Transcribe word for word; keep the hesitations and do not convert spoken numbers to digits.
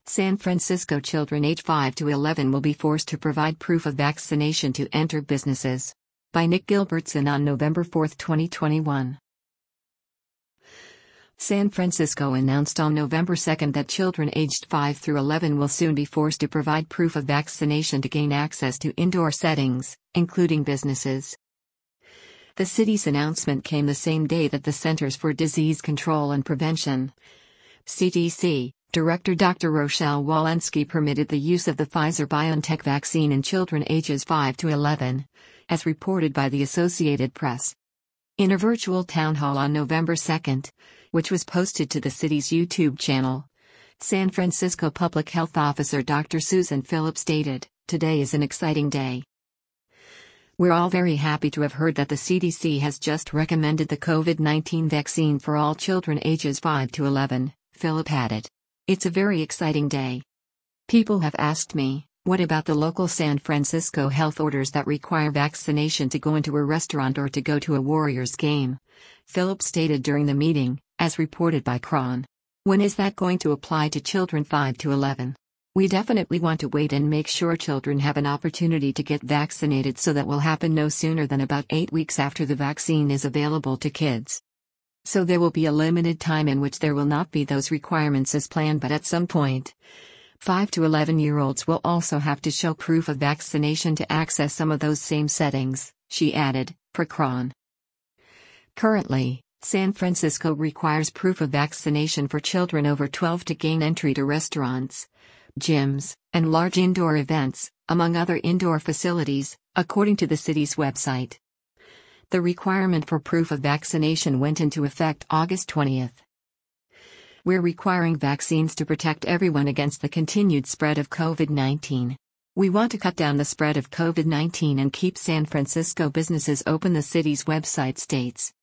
San Francisco children age five to eleven will be forced to provide proof of vaccination to enter businesses. By Nick Gilbertson on November fourth, twenty twenty-one. San Francisco announced on November second that children aged five through eleven will soon be forced to provide proof of vaccination to gain access to indoor settings, including businesses. The city's announcement came the same day that the Centers for Disease Control and Prevention, C D C, Director Doctor Rochelle Walensky permitted the use of the Pfizer-BioNTech vaccine in children ages five to eleven, as reported by the Associated Press. In a virtual town hall on November second, which was posted to the city's YouTube channel, San Francisco Public Health Officer Doctor Susan Phillips stated, "Today is an exciting day. We're all very happy to have heard that the C D C has just recommended the COVID nineteen vaccine for all children ages five to eleven, Phillip added. It's a very exciting day. People have asked me, what about the local San Francisco health orders that require vaccination to go into a restaurant or to go to a Warriors game? Phillips stated during the meeting, as reported by Cron. When is that going to apply to children five to eleven? We definitely want to wait and make sure children have an opportunity to get vaccinated, so that will happen no sooner than about eight weeks after the vaccine is available to kids. So there will be a limited time in which there will not be those requirements as planned, but at some point, five to eleven year olds will also have to show proof of vaccination to access some of those same settings," she added, per Cron. Currently, San Francisco requires proof of vaccination for children over twelve to gain entry to restaurants, gyms, and large indoor events, among other indoor facilities, according to the city's website. The requirement for proof of vaccination went into effect August twentieth. We're requiring vaccines to protect everyone against the continued spread of COVID nineteen. We want to cut down the spread of COVID nineteen and keep San Francisco businesses open, the city's website states.